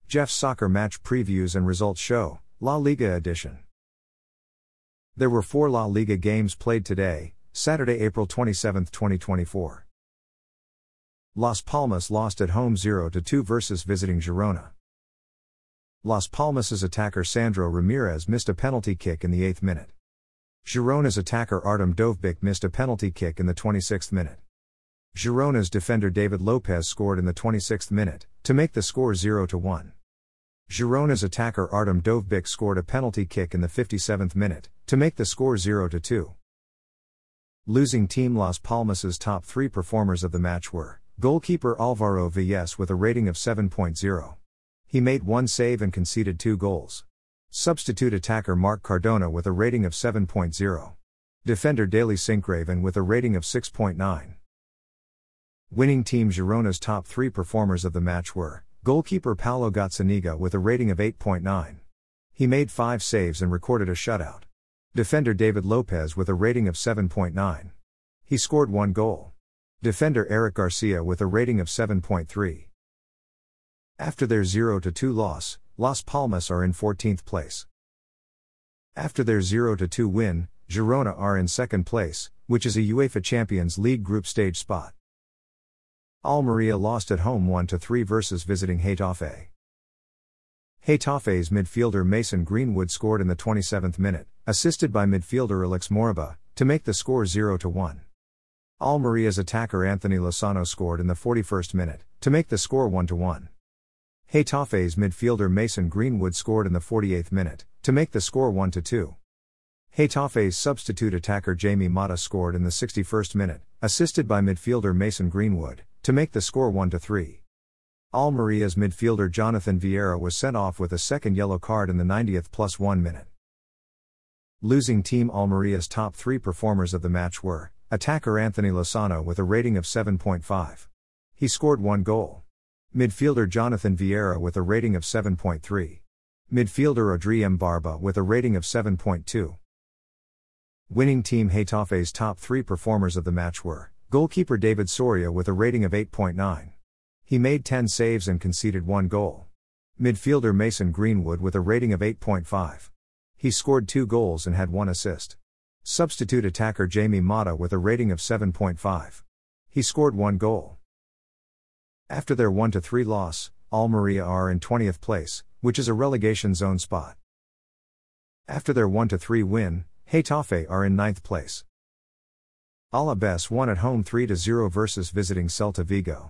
Jeff's Soccer Match Previews and Results Show, La Liga Edition. There were 4 La Liga games played today, Saturday, April 27, 2024. Las Palmas lost at home 0-2 versus visiting Girona. Las Palmas' attacker Sandro Ramirez missed a penalty kick in the 8th minute. Girona's attacker Artem Dovbyk missed a penalty kick in the 26th minute. Girona's defender David Lopez scored in the 26th minute, to make the score 0-1. Girona's attacker Artem Dovbyk scored a penalty kick in the 57th minute, to make the score 0-2. Losing team Las Palmas' top 3 performers of the match were goalkeeper Alvaro Villas with a rating of 7.0. He made 1 save and conceded 2 goals. Substitute attacker Marc Cardona with a rating of 7.0. Defender Daley Sinkgraven with a rating of 6.9. Winning team Girona's top 3 performers of the match were goalkeeper Paulo Gazzaniga with a rating of 8.9. He made 5 saves and recorded a shutout. Defender David Lopez with a rating of 7.9. He scored 1 goal. Defender Eric Garcia with a rating of 7.3. After their 0-2 loss, Las Palmas are in 14th place. After their 0-2 win, Girona are in 2nd place, which is a UEFA Champions League group stage spot. Almeria lost at home 1-3 versus visiting Getafe. Getafe's midfielder Mason Greenwood scored in the 27th minute, assisted by midfielder Alex Moriba, to make the score 0-1. Almeria's attacker Anthony Lozano scored in the 41st minute, to make the score 1-1. Getafe's midfielder Mason Greenwood scored in the 48th minute, to make the score 1-2. Getafe's substitute attacker Jamie Mata scored in the 61st minute, assisted by midfielder Mason Greenwood, to make the score 1-3. Almeria's midfielder Jonathan Vieira was sent off with a second yellow card in the 90th plus 1 minute. Losing team Almeria's top 3 performers of the match were attacker Anthony Lozano with a rating of 7.5. He scored 1 goal. Midfielder Jonathan Vieira with a rating of 7.3. Midfielder Adrien Barba with a rating of 7.2. Winning team Getafe's top 3 performers of the match were goalkeeper David Soria with a rating of 8.9. He made 10 saves and conceded 1 goal. Midfielder Mason Greenwood with a rating of 8.5. He scored 2 goals and had 1 assist. Substitute attacker Jamie Mata with a rating of 7.5. He scored 1 goal. After their 1-3 loss, Almeria are in 20th place, which is a relegation zone spot. After their 1-3 win, Getafe are in 9th place. Alavés won at home 3-0 versus visiting Celta Vigo.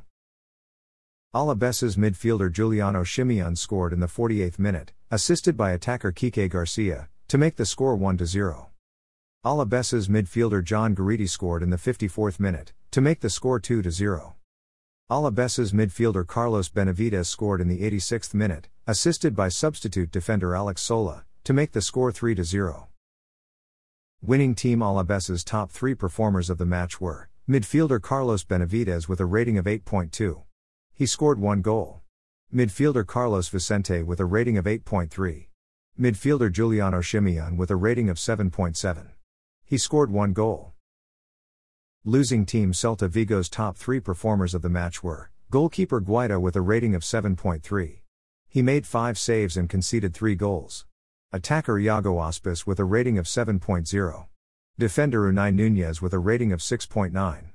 Alavés' midfielder Giuliano Simeone scored in the 48th minute, assisted by attacker Quique Garcia, to make the score 1-0. Alavés' midfielder John Garidi scored in the 54th minute, to make the score 2-0. Alavés' midfielder Carlos Benavides scored in the 86th minute, assisted by substitute defender Alex Sola, to make the score 3-0. Winning team Alavés' top 3 performers of the match were midfielder Carlos Benavides with a rating of 8.2. He scored 1 goal. Midfielder Carlos Vicente with a rating of 8.3. Midfielder Giuliano Simeone with a rating of 7.7. He scored 1 goal. Losing team Celta Vigo's top 3 performers of the match were goalkeeper Guaita with a rating of 7.3. He made 5 saves and conceded 3 goals. Attacker Iago Aspas with a rating of 7.0. Defender Unai Nunez with a rating of 6.9.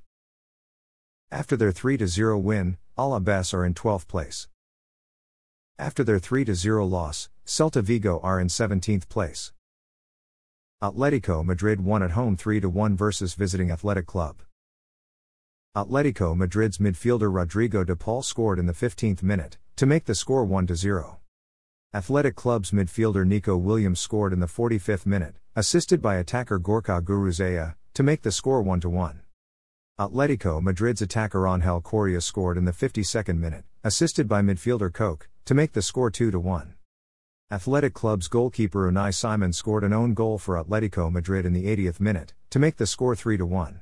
After their 3-0 win, Alavés are in 12th place. After their 3-0 loss, Celta Vigo are in 17th place. Atletico Madrid won at home 3-1 versus visiting Athletic Club. Atletico Madrid's midfielder Rodrigo de Paul scored in the 15th minute, to make the score 1-0. Athletic Club's midfielder Nico Williams scored in the 45th minute, assisted by attacker Gorka Guruzea, to make the score 1-1. Atletico Madrid's attacker Angel Correa scored in the 52nd minute, assisted by midfielder Koch, to make the score 2-1. Athletic Club's goalkeeper Unai Simon scored an own goal for Atletico Madrid in the 80th minute, to make the score 3-1.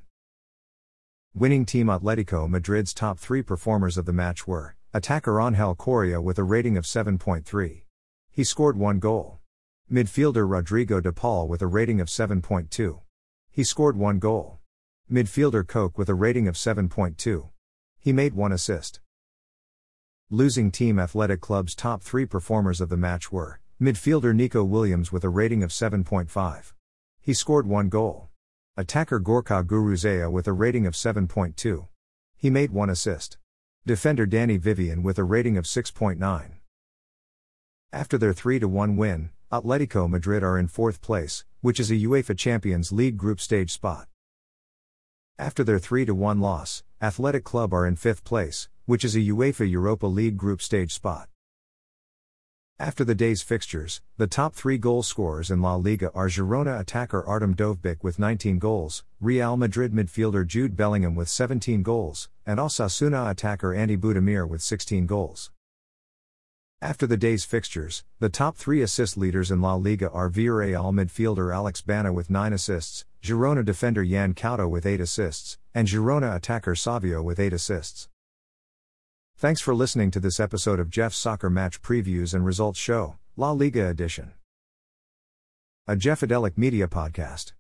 Winning team Atletico Madrid's top 3 performers of the match were attacker Angel Correa with a rating of 7.3. He scored 1 goal. Midfielder Rodrigo de Paul with a rating of 7.2. He scored 1 goal. Midfielder Koch with a rating of 7.2. He made 1 assist. Losing Team Athletic Club's top 3 performers of the match were midfielder Nico Williams with a rating of 7.5. He scored 1 goal. Attacker Gorka Guruzea with a rating of 7.2. He made 1 assist. Defender Danny Vivian with a rating of 6.9. After their 3-1 win, Atletico Madrid are in 4th place, which is a UEFA Champions League group stage spot. After their 3-1 loss, Athletic Club are in 5th place, which is a UEFA Europa League group stage spot. After the day's fixtures, the top 3 goal scorers in La Liga are Girona attacker Artem Dovbyk with 19 goals, Real Madrid midfielder Jude Bellingham with 17 goals, and Osasuna attacker Andy Budimir with 16 goals. After the day's fixtures, the top 3 assist leaders in La Liga are Villarreal midfielder Alex Bana with 9 assists, Girona defender Yan Couto with 8 assists, and Girona attacker Savio with 8 assists. Thanks for listening to this episode of Jeff's Soccer Match Previews and Results Show, La Liga Edition. A Jeffadelic Media Podcast.